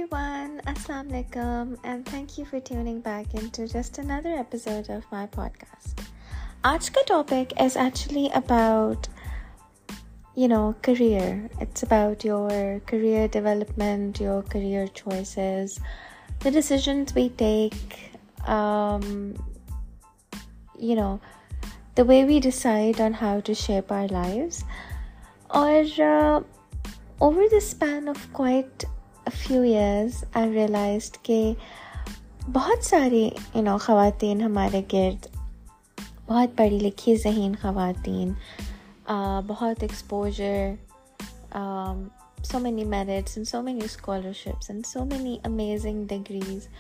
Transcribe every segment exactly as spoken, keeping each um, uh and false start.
everyone, Assalamu alaikum, and thank you for tuning back into just another episode of my podcast. Aaj ka topic is actually about, you know, career. It's about your career development, your career choices, the decisions we take, um, you know, the way we decide on how to shape our lives. Or uh, over the span of quite a few years, I realized कि बहुत सारी you know ख़वातीन हमारे गिर्द, बहुत पढ़ी लिखी ज़हीन ख़वातीन, uh, बहुत exposure, um, so many merits and so many scholarships and so many amazing degrees,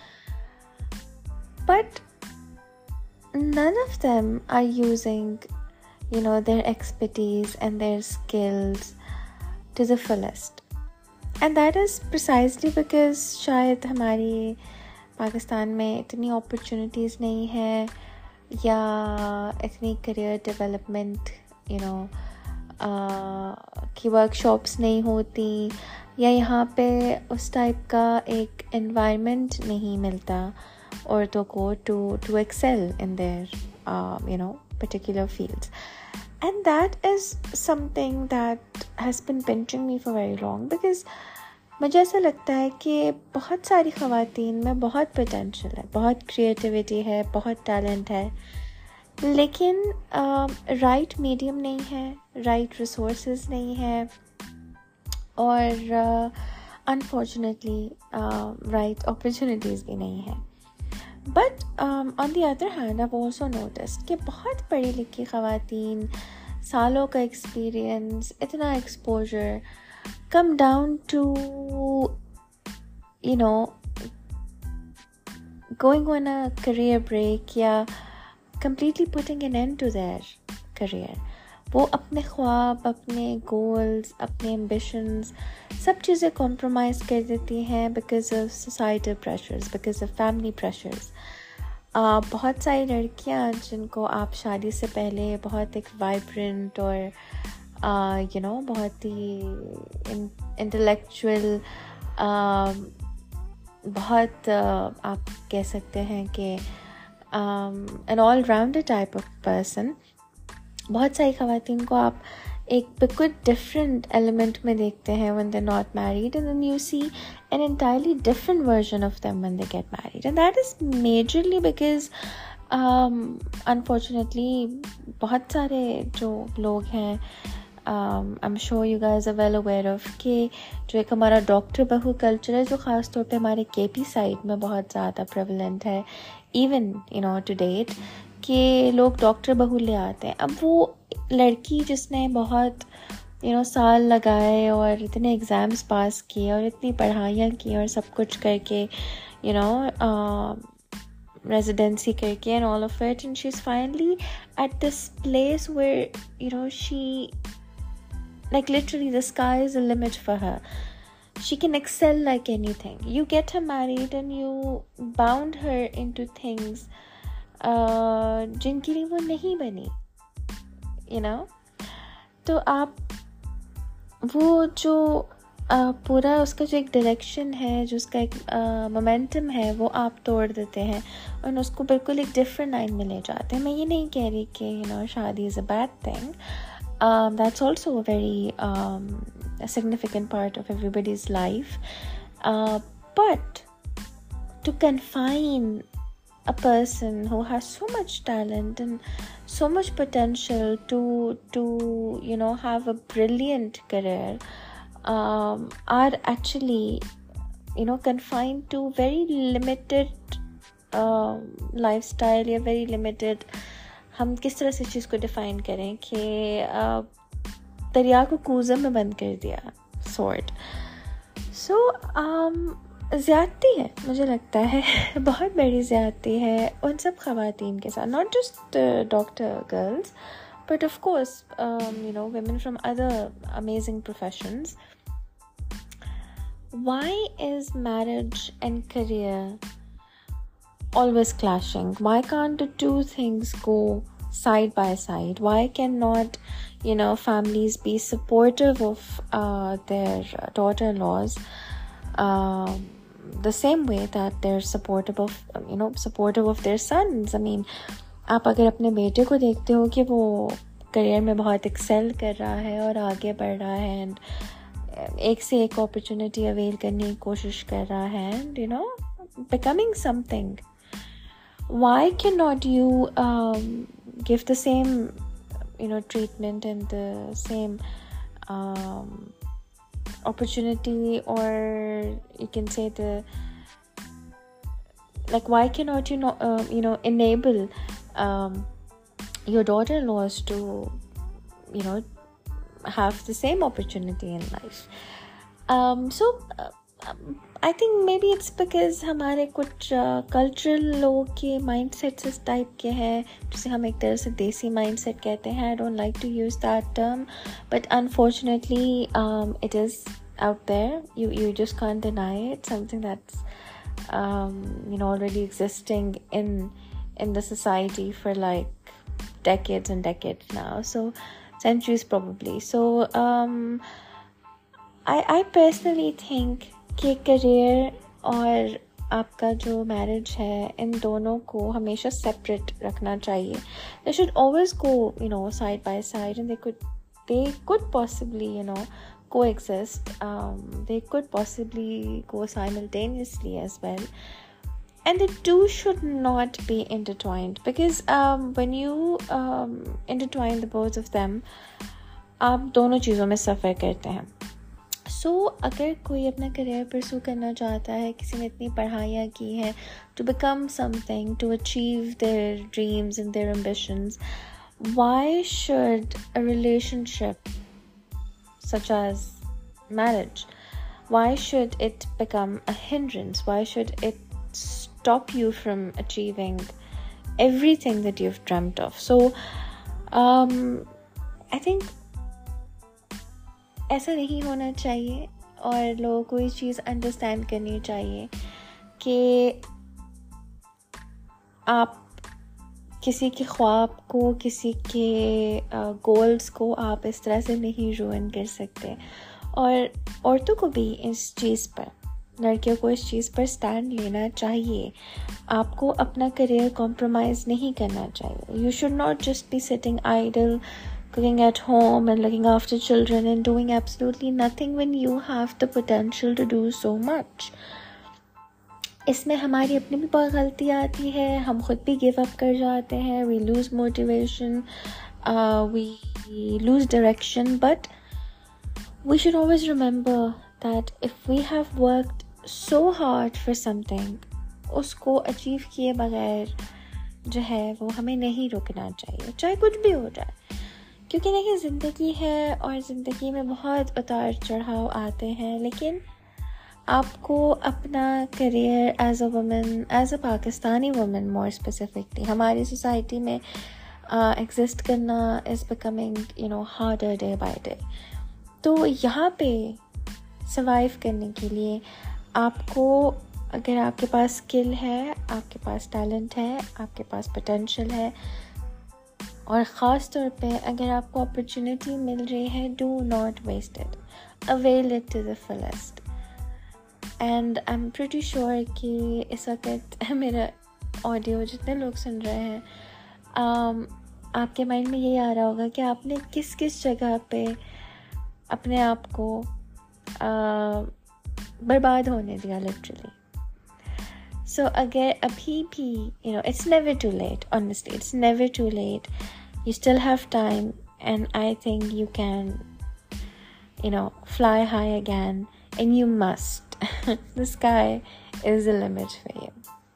but none of them are using you know their expertise and their skills to the fullest. And that is precisely because शायद हमारी पाकिस्तान में इतनी opportunities नहीं है, या इतनी career development you know uh, की workshops नहीं होती, या यहाँ पे उस type का एक environment नहीं मिलता औरतों को to to excel in their uh, you know particular fields. And that is something that has been pinching me for very long, because मुझे ऐसा लगता है कि बहुत सारी ख़वातीन में बहुत पोटेंशियल है, बहुत क्रिएटिविटी है, बहुत टैलेंट है, लेकिन राइट मीडियम नहीं है, राइट रिसोर्सेज नहीं है, और अनफॉर्चुनेटली राइट अपॉर्चुनिटीज़ भी नहीं है. But on the other hand I have also noticed कि बहुत पढ़ी लिखी ख़वातीन, सालों का एक्सपीरियंस, इतना exposure come down to you know going on a career break या completely putting an end to their career. वो अपने ख्वाब, अपने goals, अपने ambitions, सब चीज़ें compromise कर देती हैं because of societal pressures, because of family pressures. uh, बहुत सारी लड़कियां जिनको आप शादी से पहले बहुत एक vibrant और Uh, you know बहुत ही intellectual, uh, बहुत uh, आप कह सकते हैं कि um, an all-rounder type of person. बहुत सारी ख़वातीन को आप एक बिल्कुल different element में देखते हैं when they're not married, and then you see an entirely different version of them when they get married. And that is majorly because um, unfortunately बहुत सारे जो लोग हैं, Um, I'm sure you guys are well aware of कि जो एक हमारा doctor बहू कल्चर है, जो ख़ास तौर पे हमारे केपी साइड में बहुत ज़्यादा प्रेवलेंट है, even you know to date, कि लोग डॉक्टर बहू ले आते हैं. अब वो लड़की जिसने बहुत यू नो साल लगाए और इतने एग्ज़ाम्स पास किए और इतनी पढ़ाइयाँ की और सब कुछ करके यू नो रेजिडेंसी करके and all of it, and she's finally at this place where you know she like literally the sky is the limit for her. She can excel like anything. You get her married and you bound her into things uh, जिनके लिए वो नहीं बनी, you know. तो आप वो जो uh, पूरा उसका जो एक डायरेक्शन है, जो उसका एक मोमेंटम uh, है, वो आप तोड़ देते हैं और उसको बिल्कुल एक डिफरेंट लाइन में ले जाते हैं. मैं ये नहीं कह रही कि you know शादी is a bad thing. Um, that's also a very um, a significant part of everybody's life, uh, but to confine a person who has so much talent and so much potential to to you know have a brilliant career um, are actually you know confined to very limited uh, lifestyle या very limited. हम किस तरह से चीज़ को define करें कि दरिया को कूज़म में बंद कर दिया सॉर्ट. सो ज़्यादती है, मुझे लगता है बहुत बड़ी ज़्यादती है उन सब ख़वातीन के साथ, not just doctor girls but of course you know women from other amazing professions. Why is marriage and career always clashing? Why can't the two things go side by side? Why cannot you know families be supportive of uh, their daughter-in-laws uh, the same way that they're supportive of you know supportive of their sons. I mean, आप अगर अपने बेटे को देखते हो कि वो career में बहुत एक्सेल कर रहा है और आगे बढ़ रहा है एंड एक से एक अपॉर्चुनिटी अवेल करने की कोशिश कर रहा है and you know becoming something, why cannot you um, give the same you know treatment and the same um, opportunity, or you can say the like why cannot you know uh, you know enable um, your daughter-in-laws to you know have the same opportunity in life. um, so uh, um, I think maybe it's because हमारे कुछ cultural uh, लोगों के mindsets इस type के हैं जिसे हम एक तरह से देसी माइंडसेट कहते हैं. I don't like to use that term, but unfortunately it is out there. You you just can't deny it. Something that's um, you know already existing in in the society for like decades and decades now. So centuries probably. So um, I I personally think कि career और आपका जो marriage है इन दोनों को हमेशा separate रखना चाहिए. They should always go you know side by side, and they could they could possibly you know coexist. Um, they could possibly go simultaneously as well, and the two should not be intertwined, because um, when you um, intertwine the both of them, आप दोनों चीज़ों में सफ़र करते हैं. सो so, अगर कोई अपना career pursue करना चाहता है, किसी ने इतनी पढ़ाइयाँ की हैं to become something, to achieve their dreams and their ambitions, why should a relationship such as marriage, why should it become a hindrance? Why should it stop you from achieving everything that you've dreamt of? So um, I think ऐसा नहीं होना चाहिए, और लोगों को ये चीज़ understand करनी चाहिए कि आप किसी के ख्वाब को, किसी के गोल्स को आप इस तरह से नहीं रुइन कर सकते. और औरतों को भी इस चीज़ पर, लड़कियों को इस चीज़ पर स्टैंड लेना चाहिए. आपको अपना करियर कॉम्प्रोमाइज़ नहीं करना चाहिए. You should not just be sitting idle, cooking at home and looking after children and doing absolutely nothing when you have the potential to do so much. इसमें हमारी अपनी भी बहुत गलती आती है. हम खुद भी गिव अप कर जाते हैं. we lose motivation, uh, we lose direction, but we should always remember that if we have worked so hard for something, उसको अचीव किए बगैर जो है वो हमें नहीं रुकना चाहिए, चाहे कुछ भी हो जाए. क्योंकि देखिए, ज़िंदगी है और ज़िंदगी में बहुत उतार चढ़ाव आते हैं, लेकिन आपको अपना career as a woman, as a Pakistani woman more specifically, हमारी सोसाइटी में एग्जिस्ट uh, करना is becoming you know harder day by day. तो यहाँ पे सर्वाइव करने के लिए आपको, अगर आपके पास स्किल है, आपके पास टैलेंट है, आपके पास पोटेंशियल है, और ख़ास तौर पे अगर आपको अपॉर्चुनिटी मिल रही है, do not waste it, avail it to the fullest. And I am pretty sure कि इस वक्त मेरा ऑडियो जितने लोग सुन रहे हैं, um, आपके माइंड में यही आ रहा होगा कि आपने किस किस जगह पे अपने आप को uh, बर्बाद होने दिया लिटरली. सो so, अगर अभी भी you know it's never too late, honestly it's never too late. You still have time, and I think you can you know fly high again, and you must. The sky is the limit for you.